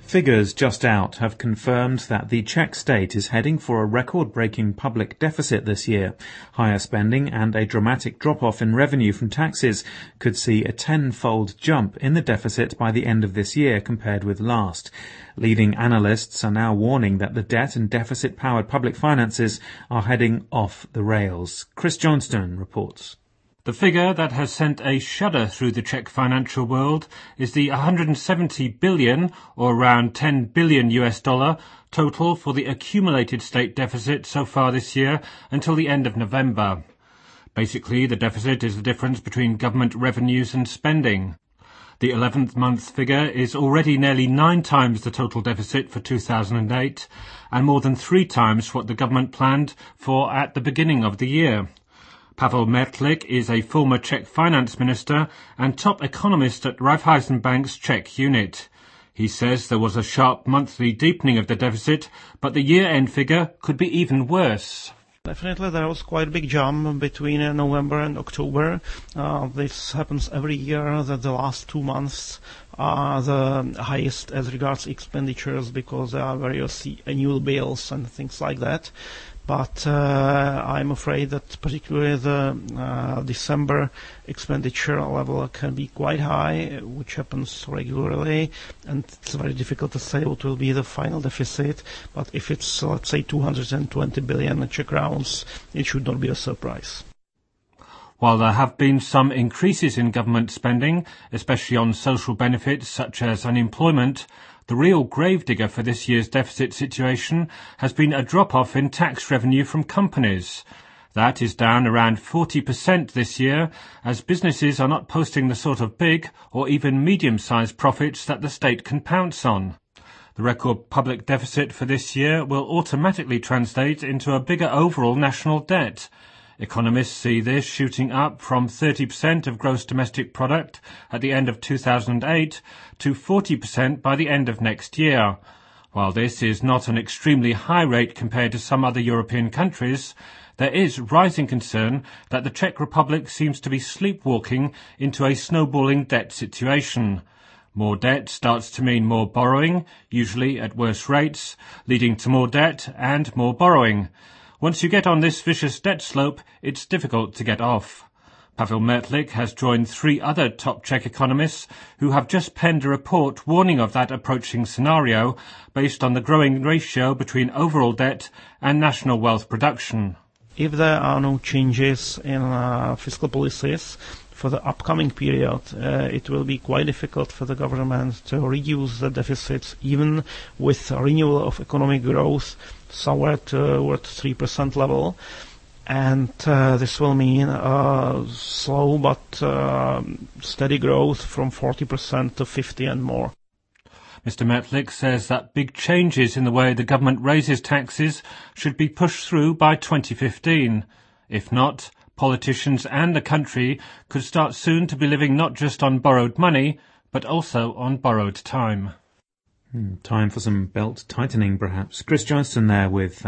Figures just out have confirmed that the Czech state is heading for a record-breaking public deficit this year. Higher spending and a dramatic drop-off in revenue from taxes could see a tenfold jump in the deficit by the end of this year compared with last. Leading analysts are now warning that the debt and deficit-powered public finances are heading off the rails. Chris Johnston reports. The figure that has sent a shudder through the Czech financial world is the 170 billion, or around $10 billion total for the accumulated state deficit so far this year until the end of November. Basically, the deficit is the difference between government revenues and spending. The 11th month figure is already nearly 9 times the total deficit for 2008 and more than 3 times what the government planned for at the beginning of the year. Pavel Mertlik is a former Czech finance minister and top economist at Raiffeisen Bank's Czech unit. He says there was a sharp monthly deepening of the deficit, but the year-end figure could be even worse. Definitely there was quite a big jump between November and October. This happens every year, that the last 2 months are the highest as regards expenditures because there are various annual bills and things like that. But I'm afraid that particularly the December expenditure level can be quite high, which happens regularly, and it's very difficult to say what will be the final deficit. But if it's, let's say, 220 billion Czech crowns, it should not be a surprise. While there have been some increases in government spending, especially on social benefits such as unemployment, the real gravedigger for this year's deficit situation has been a drop-off in tax revenue from companies. That is down around 40% this year, as businesses are not posting the sort of big or even medium-sized profits that the state can pounce on. The record public deficit for this year will automatically translate into a bigger overall national debt. Economists see this shooting up from 30% of gross domestic product at the end of 2008 to 40% by the end of next year. While this is not an extremely high rate compared to some other European countries, there is rising concern that the Czech Republic seems to be sleepwalking into a snowballing debt situation. More debt starts to mean more borrowing, usually at worse rates, leading to more debt and more borrowing. Once you get on this vicious debt slope, it's difficult to get off. Pavel Mertlik has joined 3 other top Czech economists who have just penned a report warning of that approaching scenario based on the growing ratio between overall debt and national wealth production. If there are no changes in fiscal policies for the upcoming period, it will be quite difficult for the government to reduce the deficits even with renewal of economic growth somewhere toward 3% level. And this will mean slow but steady growth from 40% to 50% and more. Mr. Mertlik says that big changes in the way the government raises taxes should be pushed through by 2015. If not, politicians and the country could start soon to be living not just on borrowed money, but also on borrowed time. Time for some belt tightening, perhaps. Chris Johnston there with